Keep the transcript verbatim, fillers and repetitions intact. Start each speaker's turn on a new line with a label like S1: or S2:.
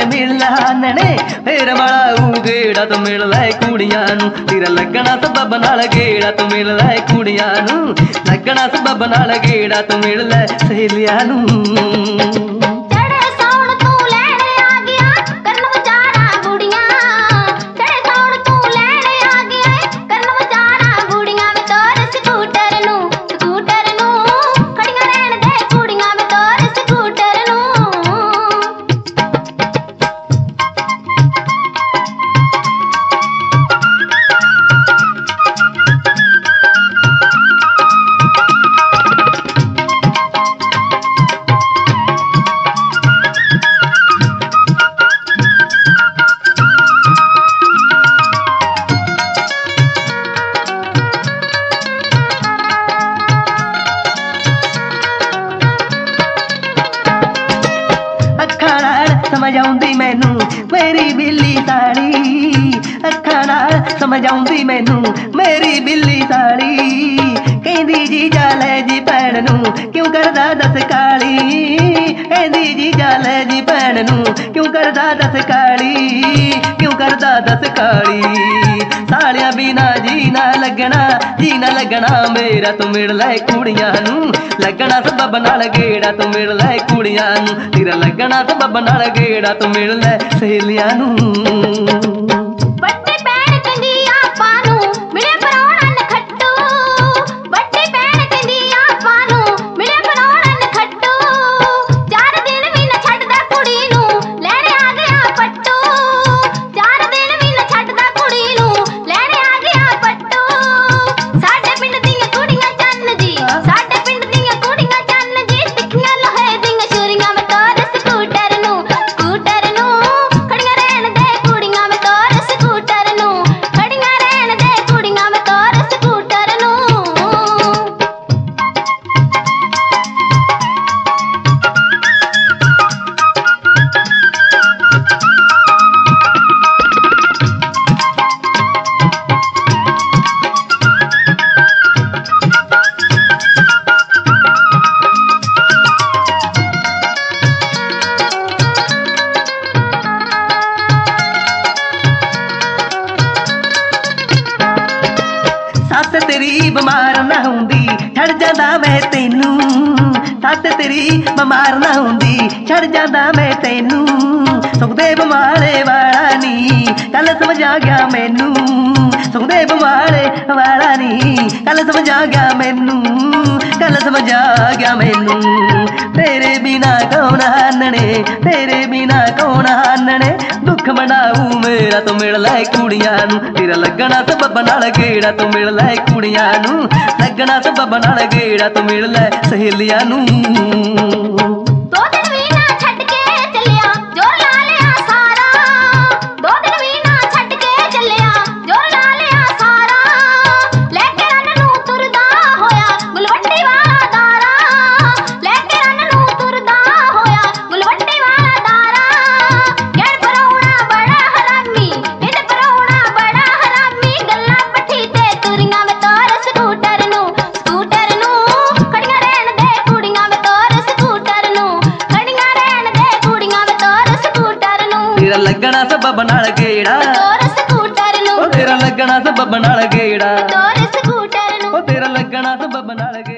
S1: मिलना हानने फिर मलाऊ गेड़ा तू मिल लै कुड़ियां नू तेरा लगना सबब नाल गेड़ा तू मिल लै कुड़ियां नू लगना सबब नाल गेड़ा तू मिल लै सहेलियां नू। समझ आउंदी मैनू मेरी बिल्ली साड़ी अखां नाल समझ आउंदी मैनू मेरी बिल्ली साड़ी कहंदी जीजा लै जी भैन नू क्यों करदा दस काली कहंदी जीजा लै जी भैन नू क्यों करदा दस काली क्यों करदा दस काली सालियां बिना जी ना लगना जी ना लगना मेरा तू मिल लै कुड़ियां नू लगना सबब नाल गेड़ा तू मिल लै कुड़ियां नू तेरा लगना सबब नाल गेड़ा तू मिल लै सहेलियां नू। सस तेरी बीमार ना हुंदी छड़ जांदा मैं तैनू सस तेरी बीमार ना हुंदी छड़ जांदा मैं तैनू सुखदेव माले वाला नी कल समझ आ गया मैनू सुखदेव माले वाला नी कल समझ आ गया मैनू कल समझ आ गया मैनू तेरे बिना कौन हानने तेरे बिना कौन हानने दुख मनाऊ मेरा तू मिल लै कुड़ियां नू तेरा लगना सबब नाल गेड़ा तू मिल लै कुड़ियां नू लगना सबब नाल गेड़ा तू मिल लै सहेलियां नू। तेरा लगना सबब नाल गेड़ा तेरा लगना सबब नाल गेड़ा तेरा लगना सबब नाल गेड़ा।